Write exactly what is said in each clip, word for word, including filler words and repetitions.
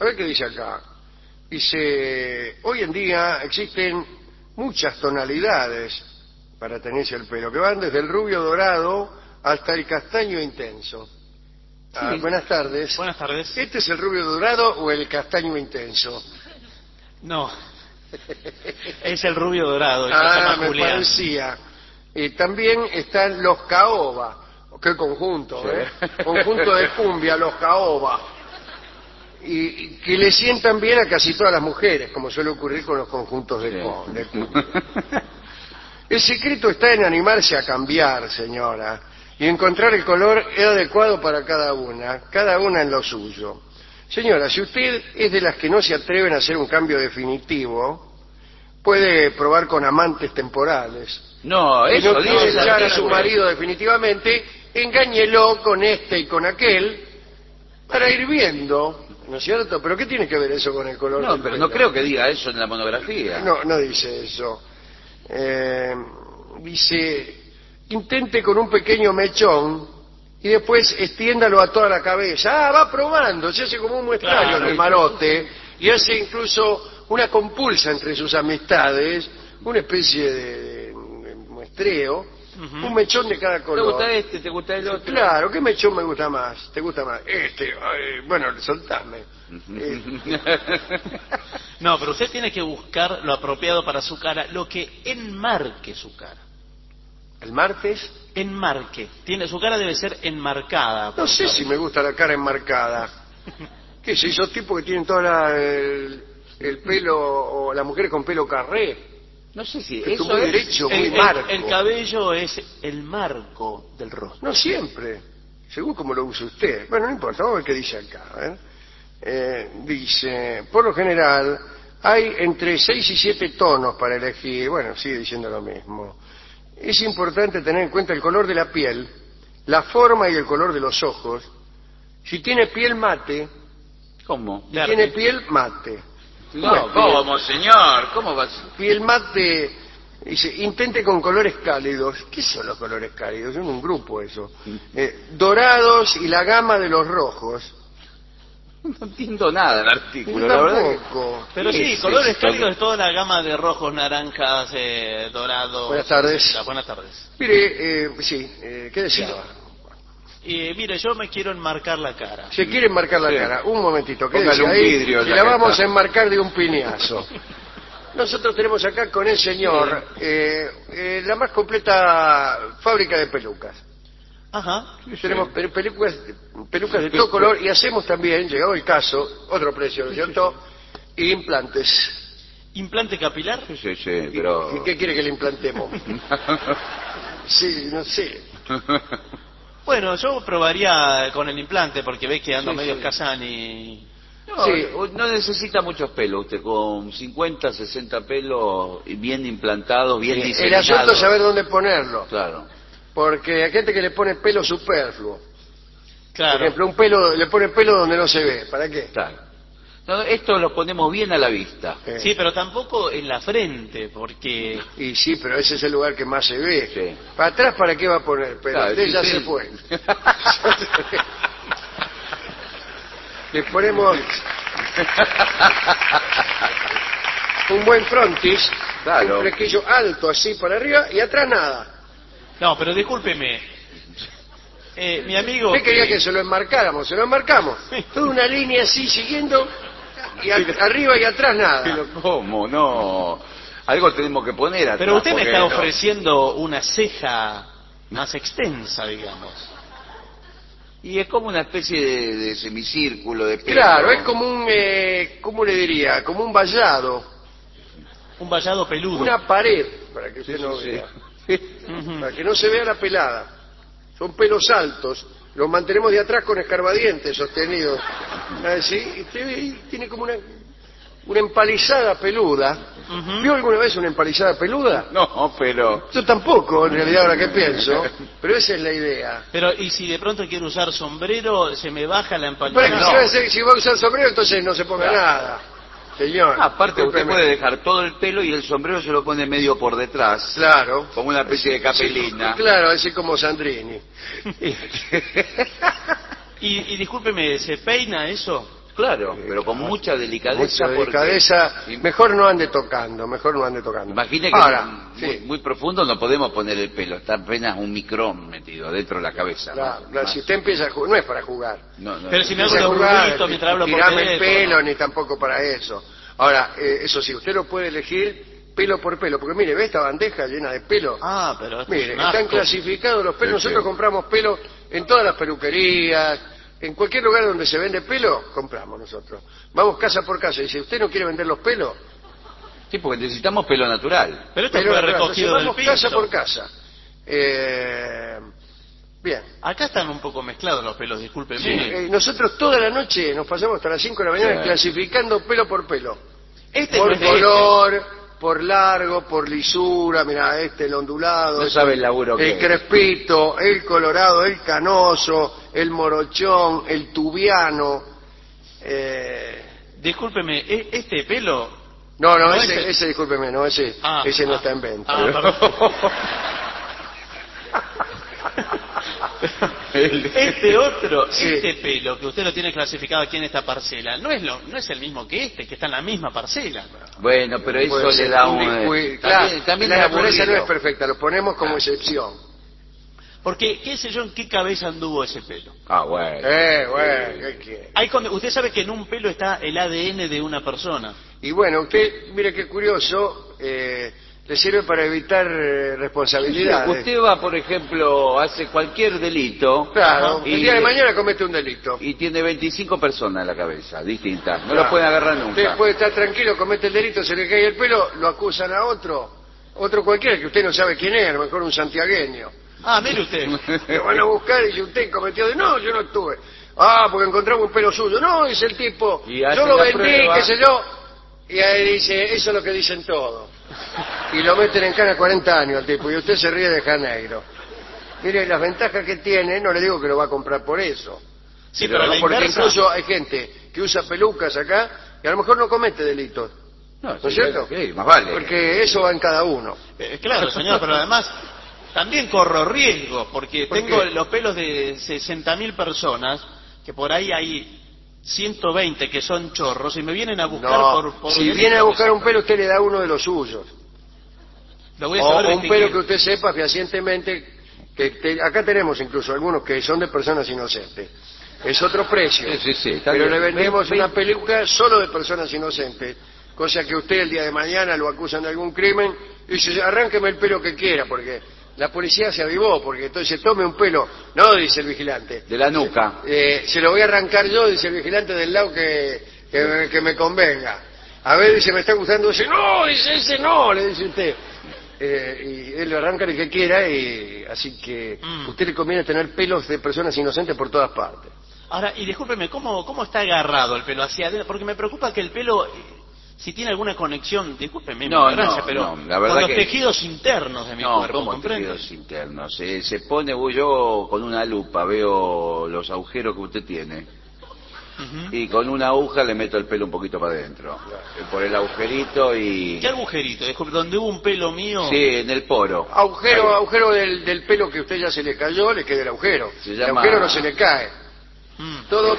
A ver qué dice acá. Dice, hoy en día existen muchas tonalidades para tenerse el pelo, que van desde el rubio dorado hasta el castaño intenso. Sí. Ah, buenas tardes. Buenas tardes. ¿Este es el rubio dorado o el castaño intenso? No, es el rubio dorado. Ah, me parecía. Eh, también están los caoba. Qué conjunto, Sí. ¿eh? Conjunto de cumbia, los caoba. Y, y que le sientan bien a casi todas las mujeres, como suele ocurrir con los conjuntos de, Sí. co- de cumbia. El secreto está en animarse a cambiar, señora, y encontrar el color adecuado para cada una, cada una en lo suyo. Señora, si usted es de las que no se atreven a hacer un cambio definitivo, puede probar con amantes temporales. No, Si eso no quiere dice. echar a su marido definitivamente, engáñelo con este y con aquel para ir viendo, ¿no es cierto? ¿Pero qué tiene que ver eso con el color No, del pero pelo? no creo que diga eso en la monografía. No, no dice eso. Eh, dice, intente con un pequeño mechón y después extiéndalo a toda la cabeza. Ah, va probando, se hace como un muestrario Claro. en el marote y hace incluso una compulsa entre sus amistades, una especie de, de- de muestreo, Ujú. un mechón de cada ¿Te color. gusta este? ¿Te gusta el otro? Claro, ¿qué mechón me gusta más? ¿Te gusta más? Este, ay, bueno, soltame. Eh, No, pero usted tiene que buscar lo apropiado para su cara, lo que enmarque su cara. ¿El martes? Enmarque. Tiene, su cara debe ser enmarcada. No sé si me gusta la cara enmarcada. ¿Qué sé? Esos tipos que tienen todo el, el pelo, o las mujeres con pelo carré. No sé si Que eso muy es... derecho, muy El, el- marco. el cabello es el marco del rostro. No siempre, según como lo use usted. Bueno, no importa, vamos a ver qué dice acá. ¿eh? Eh, dice, por lo general, hay entre seis y siete tonos para elegir. Bueno, sigue diciendo lo mismo. Es importante tener en cuenta el color de la piel, la forma y el color de los ojos. Si tiene piel mate, ¿Cómo? si tiene piel mate. No, ¿cómo, señor? ¿Cómo vas? Piel mate, dice, intente con colores cálidos. ¿Qué son los colores cálidos? Son un grupo eso. Eh, dorados y la gama de los rojos. No entiendo nada del artículo, Yo la verdad que... tampoco. Pero ¿Qué sí, es colores esto? cálidos de toda la gama de rojos, naranjas, eh, dorados. Buenas tardes. etcétera. Buenas tardes. Mire, eh, sí, eh, ¿qué deseaba? Y mire, yo me quiero enmarcar la cara. Se quiere enmarcar la Sí. cara. Un momentito, ¿qué Póngale decía un ahí? vidrio en Que la la cara. vamos a enmarcar de un piñazo. Nosotros tenemos acá con el señor eh, eh, la más completa fábrica de pelucas. Ajá. Tenemos pe- pelucas, pelucas de todo color y hacemos también, llegado el caso, otro precio, ¿no es cierto? Implantes. ¿Implante capilar? Sí, sí, sí, ¿Y- pero... y ¿Qué quiere que le implantemos? Sí, no sé. Bueno, yo probaría con el implante porque ve que ando Sí, medio sí. escazán y... No, Sí. no necesita muchos pelos usted, con cincuenta, sesenta pelos y bien implantados, bien El diseñados. asunto es saber dónde ponerlo, Claro. porque hay gente que le pone pelo superfluo. Por Claro. ejemplo, un pelo, le pone pelo donde no se ve. ¿Para qué? Claro. No, esto lo ponemos bien a la vista. Eh, Sí, pero tampoco en la frente, porque... Y sí, pero ese es el lugar que más se ve. Sí. ¿Para atrás para qué va a poner? Pero Claro, usted sí, ya sí. se fue. Le ponemos un buen frontis, Claro. un flequillo alto así para arriba y atrás nada. No, pero discúlpeme. Eh, mi amigo... Usted quería que se lo enmarcáramos, se lo enmarcamos. Toda una línea así siguiendo y a- arriba y atrás nada. Pero ¿cómo? No. Algo tenemos que poner atrás. Pero usted me porque está no. ofreciendo una ceja más extensa, digamos. Y es como una especie de, de semicírculo de pelo. Claro, es como un, eh, ¿cómo le diría? Como un vallado, Un vallado peludo. una pared, para que usted Sí, no sí, vea. sí. Ujú. Para que no se vea la pelada. Son pelos altos, los mantenemos de atrás con escarbadientes sostenidos. Así, y usted ve ahí, tiene como una, una empalizada peluda. Ujú. ¿Vio alguna vez una empalizada peluda? No, pero... Yo tampoco, en realidad, ahora que pienso, pero esa es la idea. Pero, ¿y si de pronto quiero usar sombrero, se me baja la Para que empalizada? si, va a hacer- si va a usar sombrero, entonces no se ponga Claro. nada. Señor. Aparte usted discúlpeme. puede dejar todo el pelo y el sombrero se lo pone medio por detrás. Claro. Como una especie de capelina. Sí, claro, así como Sandrini. Y, y discúlpeme, ¿se peina eso? Claro, pero con mucha delicadeza. Mucha delicadeza, porque... mejor no ande tocando, mejor no ande tocando. Imagine que Ahora, muy, sí. muy profundo no podemos poner el pelo, está apenas un micrón metido dentro de la cabeza. Claro, ¿no? claro, si usted empieza a jugar, no es para jugar. No, no, Pero si me hago Empieza a los jugar, ruiditos mientras hablo por tirarme el teléfono. pelo, ni tampoco para eso. Ahora, eh, eso sí, usted lo puede elegir pelo por pelo, porque mire, ¿ve esta bandeja llena de pelo? Ah, pero esto Mire, es un están asco. clasificados los pelos, Sí, nosotros sí. compramos pelo en todas las peluquerías, en cualquier lugar donde se vende pelo, compramos nosotros. Vamos casa por casa, y si usted no quiere vender los pelos, Sí, porque necesitamos pelo natural. Pero esto pelo fue natural. recogido Entonces, del vamos piso. casa por casa. Eh, bien. Acá están un poco mezclados los pelos, discúlpeme. Sí. Eh, nosotros toda la noche nos pasamos hasta las cinco de la mañana Sí. clasificando pelo por pelo. Este Por no es de este. color, por largo, por lisura, mira, este el ondulado, No este, sabe el laburo que el es. crespito, el colorado, el canoso, el morochón, el tubiano. Eh, Discúlpeme, ¿e- este pelo... no, no, No, ese, ese- ese, discúlpeme, no, ese, Ah, ese no ah, está en venta. ah, perdón. Este otro, Sí. este pelo que usted lo tiene clasificado aquí en esta parcela, no es lo, no es el mismo que este, que está en la misma parcela. Bueno, pero eso Puede le ser da un un... descuido. eh, Claro, también también la es naturaleza no es aburrido. perfecta, lo ponemos como Claro. excepción. Porque, qué sé yo, en qué cabeza anduvo ese pelo. Ah, bueno. Eh, bueno, ¿qué quiere? Hay con- usted sabe que en un pelo está el A D N de una persona. Y bueno, usted, mire qué curioso, eh, le sirve para evitar eh, responsabilidades. Usted va, por ejemplo, hace cualquier delito. Claro, y, el día de mañana comete un delito. y tiene veinticinco personas en la cabeza, distintas. No Claro. lo pueden agarrar nunca. Usted puede estar tranquilo, comete el delito, se le cae el pelo, lo acusan a otro, otro cualquiera que usted no sabe quién es, a lo mejor un santiagueño. Ah, mire usted. Lo van a buscar y dice, usted cometió de... No, yo no estuve. Ah, porque encontramos un pelo suyo. No, es el tipo. Y hace Yo lo la vendí, prueba. qué sé yo. Y ahí dice, eso es lo que dicen todos. Y lo meten en cana cuarenta años al tipo. Y usted se ríe de Janeiro. Mire, las ventajas que tiene, no le digo que lo va a comprar por eso. Sí, pero a la porque inversa- incluso hay gente que usa pelucas acá y a lo mejor no comete delitos. No, ¿No sí, es cierto? sí, más vale. Porque eso va en cada uno. Eh, claro, señor, pero además también corro riesgo, porque ¿Por tengo qué? los pelos de sesenta mil personas, que por ahí hay ciento veinte que son chorros, y me vienen a buscar No, por, por si delito, viene a buscar que un pelo, usted le da uno de los suyos. lo voy a O, saber o un pelo distinguir. que usted sepa fehacientemente que te- acá tenemos incluso algunos que son de personas inocentes. Es otro precio. Sí, sí, sí, está pero bien. le vendemos Ven- una ven- peluca solo de personas inocentes, cosa que usted el día de mañana lo acusan de algún crimen y dice, arránqueme el pelo que quiera, porque la policía se avivó, porque entonces tome un pelo, no, dice el vigilante. De la nuca. Eh, se lo voy a arrancar yo, dice el vigilante del lado que, que, que me convenga. A ver, dice, me está gustando ese, no, dice ese no, le dice usted. Eh, y él lo arranca el que quiera, y así que Mm. usted le conviene tener pelos de personas inocentes por todas partes. Ahora, y discúlpeme, ¿cómo, ¿cómo está agarrado el pelo hacia adentro? Porque me preocupa que el pelo, eh, si tiene alguna conexión, discúlpeme, mi No, ignorancia, no, pero no, la verdad con los que- tejidos internos de mi No, cuerpo, como ¿comprende? tejidos internos. Se, se pone, yo con una lupa veo los agujeros que usted tiene Ujú. y con una aguja le meto el pelo un poquito para adentro. Eh, Por el agujerito y... ¿Qué agujerito? Disculpe, donde hubo un pelo mío. Sí, en el poro. Agujero, Ahí. agujero del, del pelo que usted ya se le cayó, le queda el agujero. Se El llama- agujero no se le cae. Mm. Todo...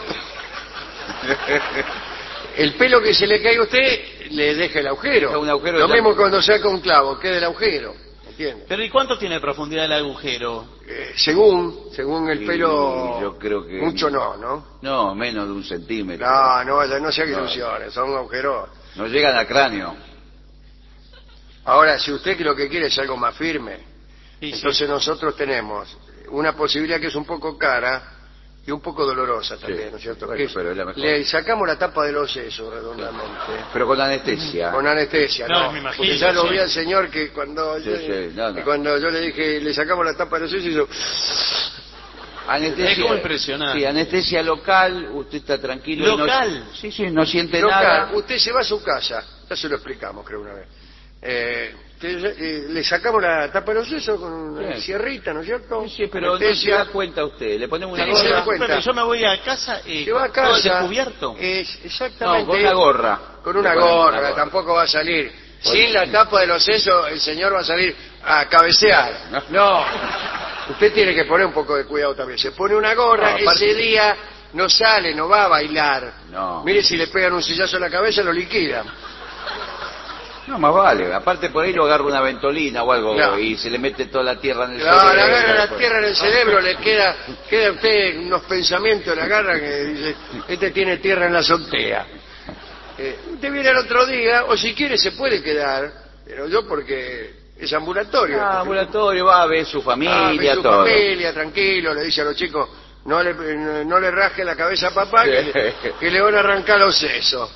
El pelo que se le cae a usted le deja el agujero. Deja un agujero Lo ya- mismo cuando saca un clavo, queda el agujero. ¿Entiende? Pero ¿y cuánto tiene de profundidad el agujero? Eh, según, según el Y pelo, yo creo que- mucho no, ¿no? No, menos de un centímetro. No, no, vaya, no se haga No. ilusiones, son agujeros. No llegan al cráneo. Ahora, si usted lo que quiere es algo más firme, Y sí. entonces nosotros tenemos una posibilidad que es un poco cara y un poco dolorosa también, Sí. ¿no es cierto? Bueno, Que es- pero es la mejor. le sacamos la tapa de los sesos redondamente, Pero con anestesia. con anestesia, No, ¿no? me imagino, Porque ya lo sí. vi al señor que cuando, Sí, yo, sí, no, no. que cuando yo le dije, le sacamos la tapa de los sesos, hizo... Anestesia. Es como impresionante. Sí, anestesia local, usted está tranquilo. y ¿Local? No, sí, sí, no siente Local, nada. usted se va a su casa, ya se lo explicamos creo una vez. Eh, que, eh, le sacamos la tapa de los sesos con una Sí. sierrita, ¿no es cierto? Sí, sí, pero no se Anestesia. da cuenta usted. Le ponemos una Sí, se da gorra. cuenta. Discúlpeme, yo me voy a casa y Se va a todo casa, descubierto. es exactamente, No, con una gorra. con una Le ponemos gorra, una gorra. tampoco va a salir. Oye. Sin la tapa de los sesos, el señor va a salir a cabecear. No, usted tiene que poner un poco de cuidado también. Se pone una gorra, No, aparte- ese día no sale, no va a bailar. No. Mire, si le pegan un sillazo en la cabeza, lo liquidan. No, más vale. Aparte por ahí lo agarra una ventolina o algo No. y se le mete toda la tierra en el Claro, cerebro. le agarra la Pues. tierra en el cerebro, le queda, queda a usted unos pensamientos, le agarra que dice, este tiene tierra en la azotea. Eh, usted viene el otro día, o si quiere se puede quedar, pero yo porque es ambulatorio. Ah, ambulatorio, va a ver su familia, Ah, ve su todo. familia, tranquilo, le dice a los chicos, no le, no, no le rasque la cabeza a papá, que, que le van a arrancar los sesos.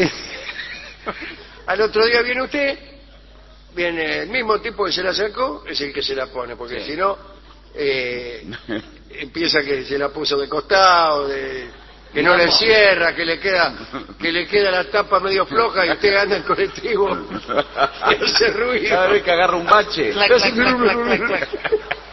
Al otro día viene usted, viene el mismo tipo que se la sacó, es el que se la pone, porque Sí. si no, eh, empieza que se la puso de costado, de, que no le cierra, que le queda que le queda la tapa medio floja y usted anda en colectivo y hace ruido. Cada vez que agarra un bache. Clac, clac, clac, clac, clac, clac.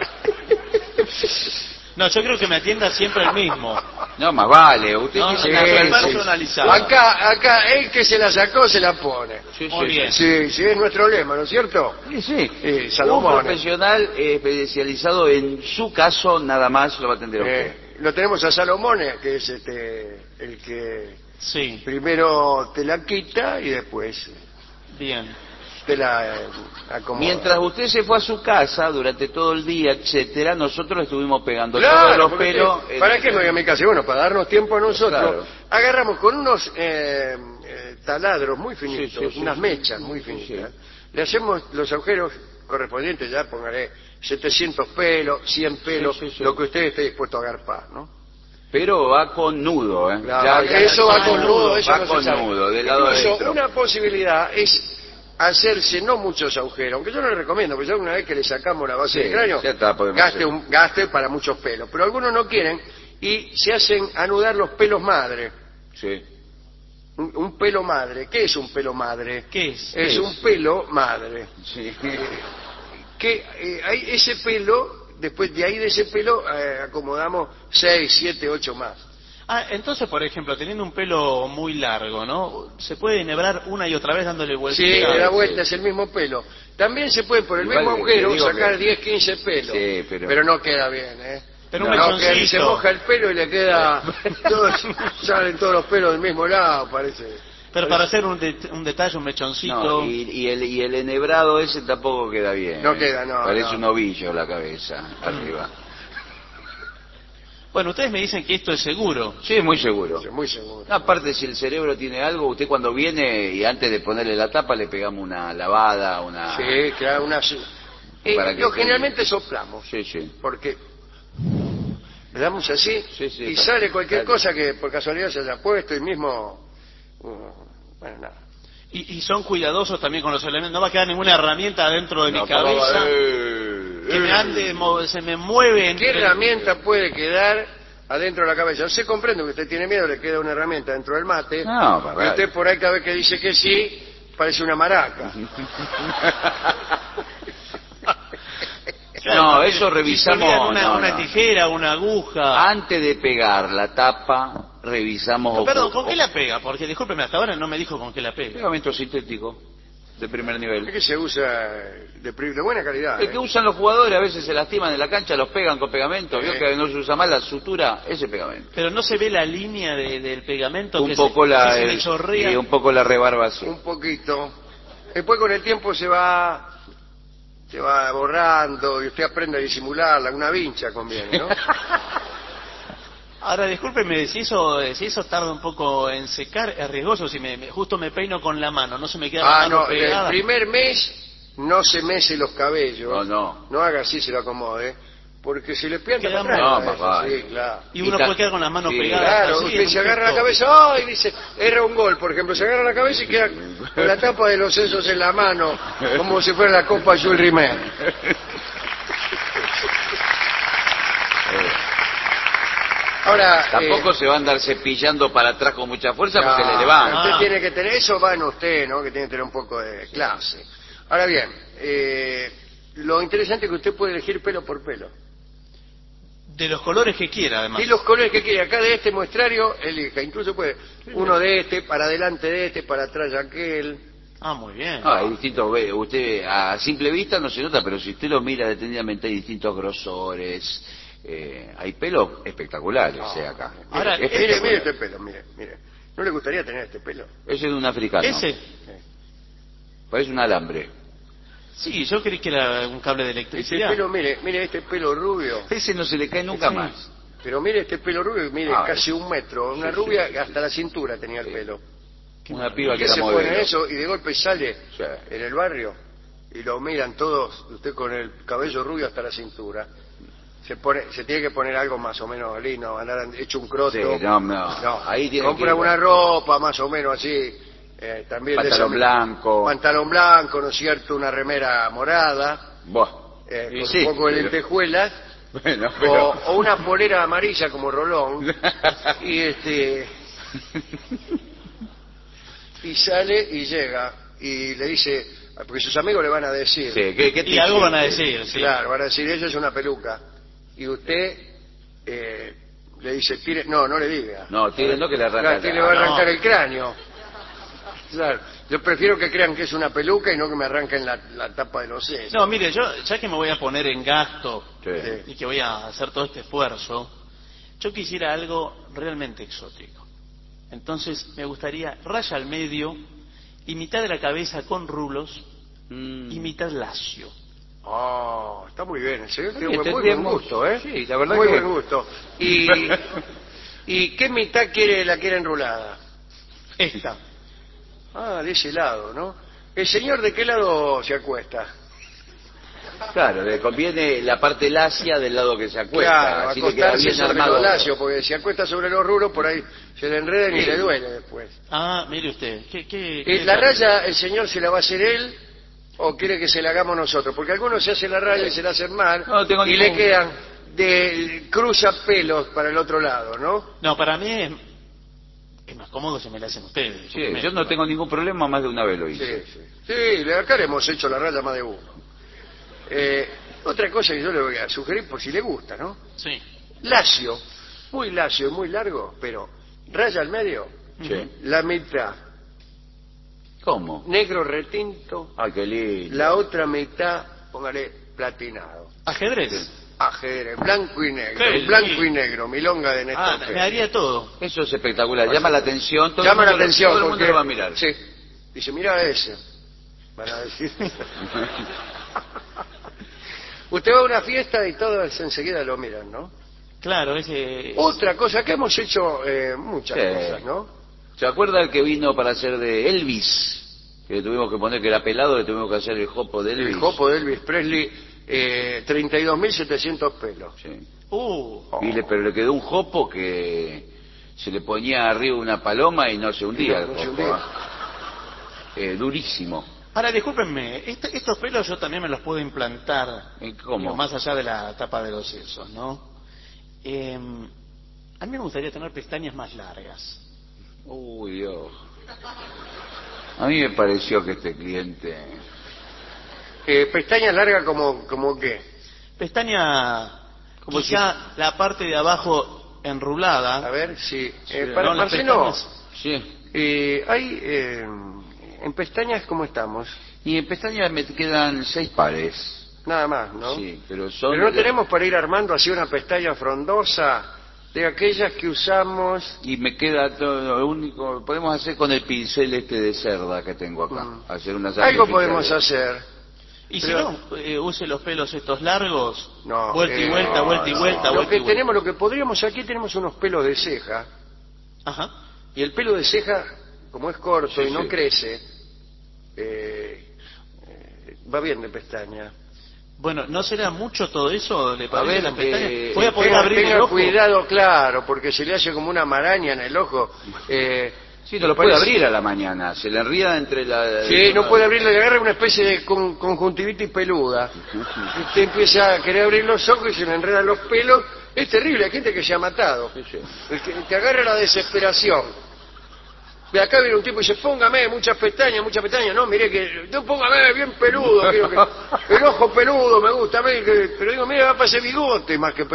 No, yo creo que me atienda siempre el mismo. No, más vale. Usted No, dice no, que- no, personalizado. Acá, acá, el que se la sacó se la pone. Sí, Muy sí, bien. Sí, sí, es nuestro lema, ¿no es cierto? Sí, sí. Sí, Un Salomón. profesional eh, especializado en su caso, nada más lo va a atender a usted. Eh, lo tenemos a Salomón, que es este, el que Sí, primero te la quita y después bien. te la eh, acomoda. Mientras usted se fue a su casa durante todo el día, etcétera, nosotros le estuvimos pegando Claro, todos los porque pelos. usted- en- ¿Para qué me voy a mi casa? Y bueno, para darnos tiempo a nosotros, Claro. agarramos con unos eh, eh, taladros muy finitos, Sí, sí, sí, unas sí. mechas muy Sí, finitas, sí. le hacemos los agujeros correspondientes, ya pongaré setecientos pelos, cien pelos, Sí, sí, sí. lo que usted esté dispuesto a agarpar, ¿no? Pero va con nudo, ¿eh? Claro, Ya- ya- eso va ya- con nudo, eso va no con se sabe. nudo, del lado Incluso adentro. una posibilidad es hacerse no muchos agujeros, aunque yo no le recomiendo, porque ya una vez que le sacamos la base Sí, del cráneo, ya está, podemos gaste, hacer. un, gaste para muchos pelos, pero algunos no quieren y se hacen anudar los pelos madre. Sí. Un, un pelo madre, ¿qué es un pelo madre? ¿Qué es? Es ¿Qué un es? pelo madre. Sí. Que eh, hay ese pelo, después de ahí de ese pelo eh, acomodamos seis, siete, ocho más. Ah, entonces, por ejemplo, teniendo un pelo muy largo, ¿no? Se puede enhebrar una y otra vez dándole vuelta. Sí, le da sí. vuelta, es el mismo pelo. También se puede por el Igual mismo le- agujero le digo sacar que- diez, quince pelos. Sí, pero- no queda bien, ¿eh? Pero un no, que mechoncito. se moja el pelo y le queda... todos- salen todos los pelos del mismo lado, parece. Pero para hacer un, det- un detalle, un mechoncito. No, y, y el, y el enhebrado ese tampoco queda bien. No ¿eh? queda, no, Parece no. un ovillo la cabeza, arriba. Bueno, ustedes me dicen que esto es seguro. Sí, muy seguro. Sí, muy seguro. Aparte, si el cerebro tiene algo, usted cuando viene y antes de ponerle la tapa le pegamos una lavada, una... Sí, claro, una... Eh, Para que lo se- generalmente soplamos, Sí, sí. porque le damos así Sí, sí, y está- sale cualquier sale. cosa que por casualidad se haya puesto y mismo... uh, bueno, nada. Y, y son cuidadosos también con los elementos. No va a quedar ninguna herramienta dentro de No, mi cabeza papá, eh, que me eh. ande, mo- se me mueve. ¿Qué entre- herramienta puede quedar adentro de la cabeza? Yo sé, comprendo que usted tiene miedo, le queda una herramienta dentro del mate. No, papá. Y usted por ahí cada vez que dice que sí, parece una maraca. Claro, No, porque eso si revisamos, se olvidan Una, no, una no. tijera, una aguja. Antes de pegar la tapa, revisamos... No, perdón, o- ¿con qué o- la pega? Porque discúlpeme, hasta ahora no me dijo con qué la pega. Pegamento sintético, de primer Es nivel. que se usa de, pri- de buena calidad. El ¿eh? que usan los jugadores a veces se lastiman en la cancha, los pegan con pegamento. Vio Sí. que no se usa más la sutura, ese pegamento. Pero no se ve la línea de- del pegamento Un que poco se, la que se le el- chorrea. y un poco la rebarba así. Un poquito. Después con el tiempo se va se va borrando y usted aprende a disimularla. Una vincha conviene, ¿no? Ahora, discúlpeme, si eso, si eso tarda un poco en secar, es riesgoso. Si me, me- justo me peino con la mano, no se me queda la Ah, mano no, el pegada. primer mes no se mece los cabellos. No, no. No haga así, se lo acomode. Porque se le pianta Queda para atrás. No, la cabeza, papá. Sí, claro. Y uno Y ta- puede quedar con las manos sí, pegadas. Claro, así, usted en se un agarra la gesto. cabeza, ¡ay! Dice, erra un gol, por ejemplo, se agarra la cabeza y queda con la tapa de los sesos en la mano, como si fuera la Copa Jules Rimet. Ahora, Tampoco eh, se va a andar cepillando para atrás con mucha fuerza porque no, le levanta. Usted Ah. tiene que tener, eso va en usted, ¿no? Que tiene que tener un poco de clase. Ahora bien, eh, lo interesante es que usted puede elegir pelo por pelo. De los colores que quiera, además. Y los colores que quiera, acá de este muestrario, elija. Incluso puede, uno de este, para adelante de este, para atrás de aquel. Ah, muy bien. No, hay distintos, ve, usted a simple vista no se nota, pero si usted lo mira detenidamente hay distintos grosores, eh, hay pelos espectaculares No, eh, acá. Mire, Ahora, mire, Espectacular. mire este pelo, mire, mire. ¿No le gustaría tener este pelo? Ese es de un africano. Ese. Parece un alambre. Sí, yo creí que era un cable de Este electricidad. pelo, mire, mire este pelo rubio. Ese no se le cae nunca Sí. más. Pero mire este pelo rubio, mire, Ah, casi un metro. Una sí, rubia sí. hasta la cintura tenía el Sí. pelo. Una piba ¿Qué que era se modelo. pone eso y de golpe sale Sí. en el barrio y lo miran todos, usted con el cabello rubio hasta la cintura? Se pone, se tiene que poner algo más o menos lindo, andar hecho un croto. Sí, no, no. Ahí tiene compra que- una ropa más o menos así, eh, también de Pantalón esa- blanco. pantalón blanco, ¿no es cierto? Una remera morada, Buah. eh, Y con sí, un poco de pero- lentejuelas. Bueno, O, pero... o una polera amarilla como Rolón y este y sale y llega y le dice, porque sus amigos le van a decir, Sí, ¿qué, qué Y te- algo van a decir, sí. claro, van a decir, ella es una peluca, y usted eh, le dice, tire, no, no le diga, No, tire, no que le arranca claro, la- usted le va a no. arrancar el cráneo, claro, yo prefiero que crean que es una peluca y no que me arranquen la, la tapa de los sesos. No, mire, yo ya que me voy a poner en gasto Sí. Sí. y que voy a hacer todo este esfuerzo, yo quisiera algo realmente exótico. Entonces me gustaría raya al medio y mitad de la cabeza con rulos Mm. y mitad lacio. Oh, está muy bien, el señor Sí, tiene muy, muy buen tendríamos- gusto, ¿eh? sí, la verdad muy que- buen gusto. ¿Y, ¿Y qué mitad quiere la quiere enrulada? Esta. Ah, de ese lado, ¿no? ¿El señor de qué lado se acuesta? Claro, le conviene la parte lacia del lado que se acuesta. Claro, así le queda acostarse bien sobre armado. los lacios, porque si acuesta sobre los rulos, por ahí se le enredan y Sí. le duele después. Ah, mire usted. ¿Qué, qué, Eh, qué ¿La tal? raya el señor se la va a hacer él o quiere que se la hagamos nosotros? Porque algunos se hacen la raya y se la hacen mal No, tengo y ningún- le quedan de cruza pelos para el otro lado, ¿no? No, para mí es, es más cómodo si me la hacen ustedes. Sí, yo no tengo ningún problema, más de una vez lo Sí, hice. sí. Sí, le- acá le hemos hecho la raya más de uno. Eh, otra cosa que yo le voy a sugerir por si le gusta, ¿no? Sí. Lacio, muy lacio y muy largo, pero raya al medio, Sí. la mitad ¿Cómo? negro retinto, Ay, qué lindo. la otra mitad, póngale platinado. ¿Ajedrez? Ajedrez, blanco y negro, Qué blanco lindo. y negro, milonga de Néstor Ah, Pérez. me haría todo. Eso es espectacular, llama la atención. Todo Llama el la mundo lo- atención Todo el mundo porque lo va a mirar. sí, dice, mira ese, van a decir. Usted va a una fiesta y todos enseguida lo miran, ¿no? Claro, ese... Otra cosa que hemos hecho eh, muchas Sí. cosas, ¿no? ¿Se acuerda el que vino para hacer de Elvis? Que le tuvimos que poner que era pelado, le tuvimos que hacer el jopo de Elvis. El jopo de Elvis Presley, eh, treinta y dos mil setecientos pelos. Sí. Uh, Y le, pero le quedó un jopo que se le ponía arriba una paloma y no se hundía el No se jopo. hundía. ¿ah? Eh, durísimo. ahora, discúlpenme, este- estos pelos yo también me los puedo implantar. ¿Y cómo? digo, más allá de la tapa de los sesos, ¿no? Eh, a mí me gustaría tener pestañas más largas. Uy, Dios. A mí me pareció que este cliente... Eh, pestañas largas como, como qué. Pestaña, Como quizá la parte de abajo enrulada. A ver, sí. Sí, Eh, para no, las Marcelo, pestañas- Sí. eh, hay eh, en pestañas, ¿cómo estamos? Y en pestañas me quedan seis pares. Nada más, ¿no? Sí, pero son... Pero no tenemos para ir armando así una pestaña frondosa de aquellas que usamos. Y me queda todo lo único... Podemos hacer con el pincel este de cerda que tengo acá. Mm. Hacer unas Algo artificiales. podemos hacer. Y Pero- si no, eh, use los pelos estos largos, No, vuelta y eh, vuelta, no, vuelta y no. vuelta, Lo vuelta que y vuelta. tenemos, lo que podríamos, aquí tenemos unos pelos de ceja, Ajá. y el pelo de ceja, como es corto Sí, y no sí. crece, eh, eh, va bien de pestaña. Bueno, ¿no será mucho todo eso? ¿Le A parece ver, las pestañas? eh, Voy a poder Tenga, abrir tenga el ojo. cuidado, claro, porque se le hace como una maraña en el ojo. Eh, Sí, no lo puede parece- abrir a la mañana. Se le enrida entre la... Sí, no puede abrirlo, le agarra una especie de con- conjuntivitis peluda. Y usted empieza a querer abrir los ojos y se le enredan los pelos. Es terrible, hay gente que se ha matado. Sí, sí. El que te agarra la desesperación. De acá viene un tipo y dice, póngame muchas pestañas, muchas pestañas. No, mire que, no, póngame bien peludo. Quiero que, el ojo peludo me gusta a mí. que- pero digo, mire, va para ese bigote más que pe-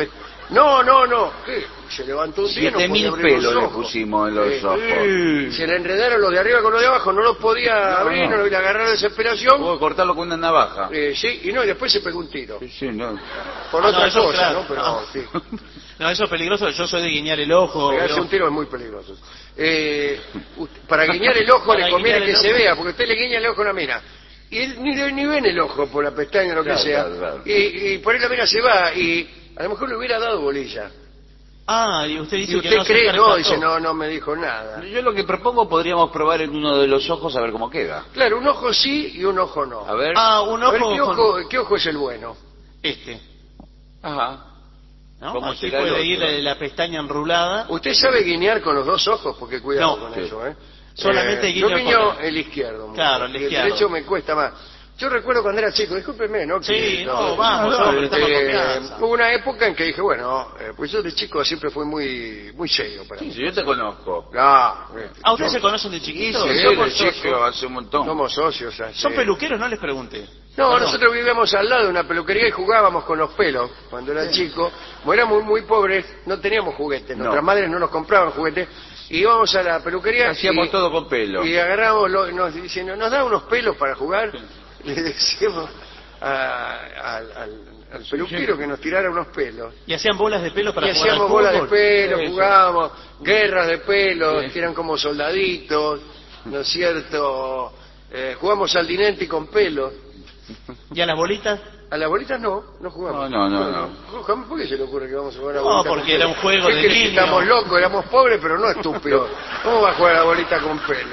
No, no, no. ¿Qué? Se levantó un día, no Siete podía mil abrir pelos los le ojos. pusimos en los Eh, ojos. eh, Se le enredaron los de arriba con los de abajo, no los podía No, abrir, no. no lo le agarrar la desesperación. Puedo cortarlo con una navaja. Eh, sí, y no, y después se pegó un tiro. Sí, sí, no. Por Ah, otra no, eso, cosa, claro. ¿no? Pero No. sí. No, eso es peligroso. Yo soy de guiñar el ojo. Pegarse pero- un tiro es muy peligroso. Eh, usted- para guiñar el ojo Para le conviene guiñar que el se ojo. vea, porque usted le guiña el ojo a una mina. Y él ni, ni ven el ojo por la pestaña o lo que Claro, sea. claro, claro. Y, y por ahí la mina se va y a lo mejor le hubiera dado bolilla. Ah, y usted dice Y que usted no se cree, percató. no, dice, no, no me dijo nada. Yo lo que propongo podríamos probar en uno de los ojos a ver cómo queda. Claro, un ojo sí y un ojo no. A ver. Ah, un A ver, ojo, ¿qué con- ojo, qué ojo es el bueno? Este. Ajá. ¿No? ¿Cómo Así será el puede ir otro? la, la pestaña enrulada. ¿Usted sabe guiñar con los dos ojos? Porque cuidado No. con Sí. eso, ¿eh? Solamente Eh, guiño Yo guiño con el- el izquierdo. mucho. Claro, el Y izquierdo. derecho me cuesta más. Yo recuerdo cuando era chico, discúlpeme, ¿no? Sí, Que- no, vamos, no, hombre, estamos eh, con confianza. Hubo una época en que dije, bueno, eh, pues yo de chico siempre fui muy muy serio para Sí, mí. sí, yo te conozco. Ah, eh, ¿A ustedes yo- se conocen de chiquitos? Sí, Sí, somos de chico, socios. hace un montón. Somos socios. así. ¿Son peluqueros? No les pregunté. No, Perdón. nosotros vivíamos al lado de una peluquería y jugábamos con los pelos cuando era chico. Como éramos muy pobres, no teníamos juguetes. No. Nuestras madres no nos compraban juguetes. Y íbamos a la peluquería Hacíamos y, todo con pelo. y agarramos, lo- nos dicen, ¿nos da unos pelos para jugar? Le decíamos a- al, al- al peluquero que nos tirara unos pelos. Y hacían bolas de pelo para Y jugar al hacíamos bolas de fútbol. pelo, Eso. jugábamos, guerras de pelos, Sí. que eran como soldaditos, ¿no es cierto? Eh, jugamos al dinenti con pelos. ¿Y a las bolitas? A las bolitas no, no jugamos. No, no, no, no. Jamás, ¿por qué se le ocurre que vamos a jugar a No, bolitas porque con era pelo? un juego ¿Qué de crees que niños. Estamos locos, éramos pobres, pero no estúpidos. ¿Cómo va a jugar a la bolita con pelo?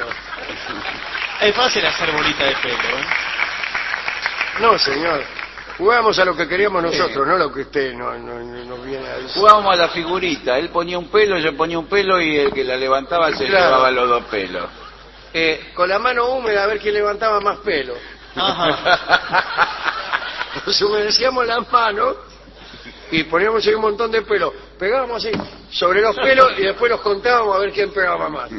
Es fácil hacer bolita de pelo, ¿eh? No, señor. Jugábamos a lo que queríamos nosotros, no a lo que usted no, no, no- nos viene a decir. Jugábamos a la figurita. Él ponía un pelo, yo ponía un pelo y el que la levantaba se Claro. llevaba los dos pelos. Eh, con la mano húmeda a ver quién levantaba más pelo. Ajá. Nos humedecíamos las manos y poníamos ahí un montón de pelo. Pegábamos así sobre los pelos y después los contábamos a ver quién pegaba más.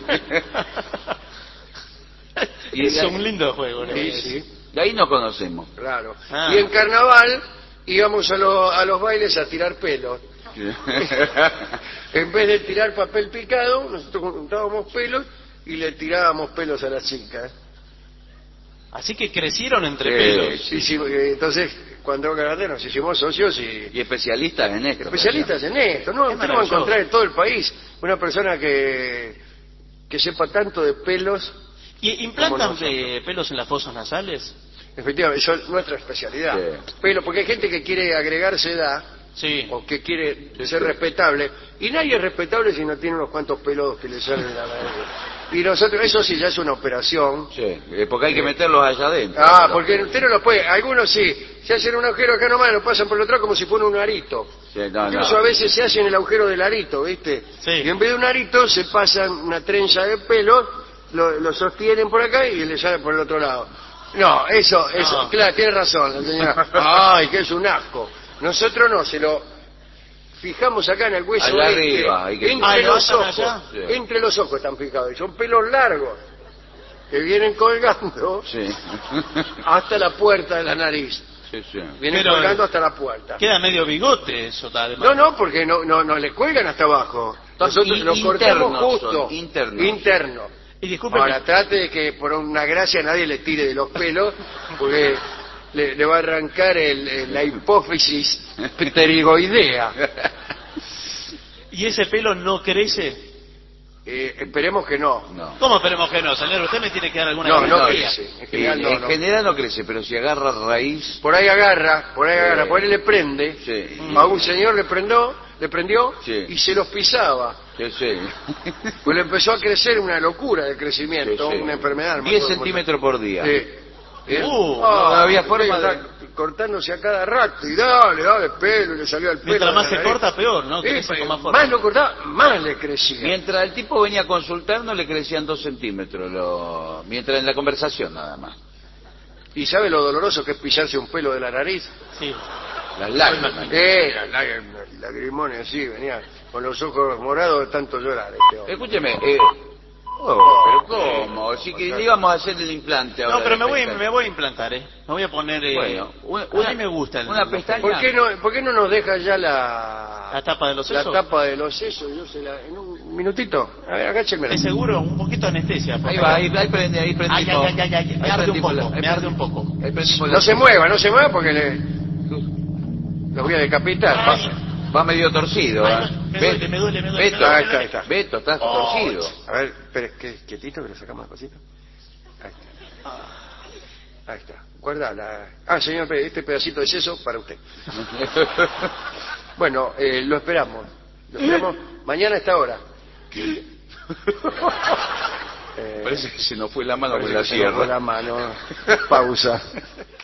Y es de- un lindo juego, ¿no? Sí, sí, De ahí nos conocemos. claro. Ah. Y en carnaval íbamos a, lo- a los bailes a tirar pelos. En vez de tirar papel picado, nosotros juntábamos pelos y le tirábamos pelos a las chicas. Así que crecieron entre Sí, pelos. sí. Y sí, eh, entonces, cuando grande nos hicimos socios y Y especialistas en esto. especialistas en esto, ¿no? Es Usted no va a maravilloso. encontrar en todo el país una persona que, que sepa tanto de pelos. ¿Y Como implantan nosotros. eh, pelos en las fosas nasales? Efectivamente, eso es nuestra especialidad. Sí. Pelo, porque hay gente que quiere agregarse edad Sí. o que quiere Sí, ser sí. respetable. Y nadie es respetable si no tiene unos cuantos pelos que le salen de la nariz. Y nosotros, eso sí, ya es una operación. Sí, eh, porque hay que meterlos allá adentro. Ah, porque usted no lo puede. Algunos sí. Se hacen un agujero acá nomás, lo pasan por el otro como si fuera un arito. Sí, no, Incluso no. a veces se hacen el agujero del arito, ¿viste? Sí. Y en vez de un arito se pasan una trenza de pelo, lo, lo sostienen por acá y le salen por el otro lado. No, eso, eso, No. claro, tiene razón la señora. Ay, que es un asco. Nosotros no, se lo fijamos acá en el hueso Allá este, arriba, hay que- entre Ah, ¿lo los atan ojos, allá? Sí. entre los ojos están fijados, y son pelos largos que vienen colgando Sí. hasta la puerta de la nariz. Sí, sí. Vienen Pero, colgando hasta la puerta. Queda medio bigote eso, tal. No, no, porque no, no, no le cuelgan hasta abajo. Nosotros In- lo cortamos internos justo. son, internos. Interno. Y disculpe, Ahora, trate de que por una gracia nadie le tire de los pelos, porque le, le va a arrancar el- el- la hipófisis pterigoidea. ¿y ese pelo no crece? Eh, esperemos que no. No. ¿Cómo esperemos que no, señor? Usted me tiene que dar alguna No, no garantía. crece. En En, general no, en no. general no crece, pero si agarra raíz. Por ahí agarra, por ahí agarra, Sí. por ahí le prende. Sí. A un señor le prendió, le prendió Sí. y se los pisaba. Sí, sí. Pues le empezó a crecer una locura de crecimiento, Sí, sí. una enfermedad. no me diez acuerdo cómo centímetros por día. se- Sí. ¿Eh? Uh, Ah, no había usted forma de- está cortándose a cada rato y dale, dale pelo y le salió el pelo. Mientras de más la se nariz. corta, peor, ¿no? Sí, Crece pero con más fuerza. más lo cortaba, más le crecía. Mientras el tipo venía a consultarnos le crecían dos centímetros, lo... mientras en la conversación nada más. ¿Y sabe lo doloroso que es pisarse un pelo de la nariz? Sí. Las lágrimas. Eh, la- la- lagrimones así, venía con los ojos morados de tanto llorar este hombre. Escúcheme, eh... oh, pero ¿cómo? Si que le íbamos a hacer el implante ahora. No, pero me de voy, pestaña. me voy a implantar, ¿eh? Me voy a poner... eh, Bueno, una, a mí me gusta el... una pestaña. ¿Por qué no, por qué no nos deja ya la, La tapa de los La sesos. tapa de los sesos, yo se la... En un minutito. A ver, agáchenme. ¿Es seguro? Un poquito de anestesia. por Ahí favor. va, ahí, ahí, prende, ahí Ay, prendimos. ay, ay, ay, ay, me Ahí arde un prendimos poco, la- ahí me arde un prendimos- poco. Ahí prendimos No la- se mueva, no se mueva porque le... Lo voy a decapitar. Ay. Va medio torcido. Ay, ¿eh? me Beto, duele, me duele, me duele, Beto, me duele. Ahí está, ahí está. Beto, estás Oh. torcido. A ver, espere, que, quietito que lo sacamos despacito. Ahí está. Ahí está. Guarda la... Ah, señor, este pedacito de seso para usted. Bueno, eh, lo esperamos. Lo esperamos mañana a esta hora. Eh, Parece que se nos fue la mano con parece la que se nos fue sierra. la mano. Pausa.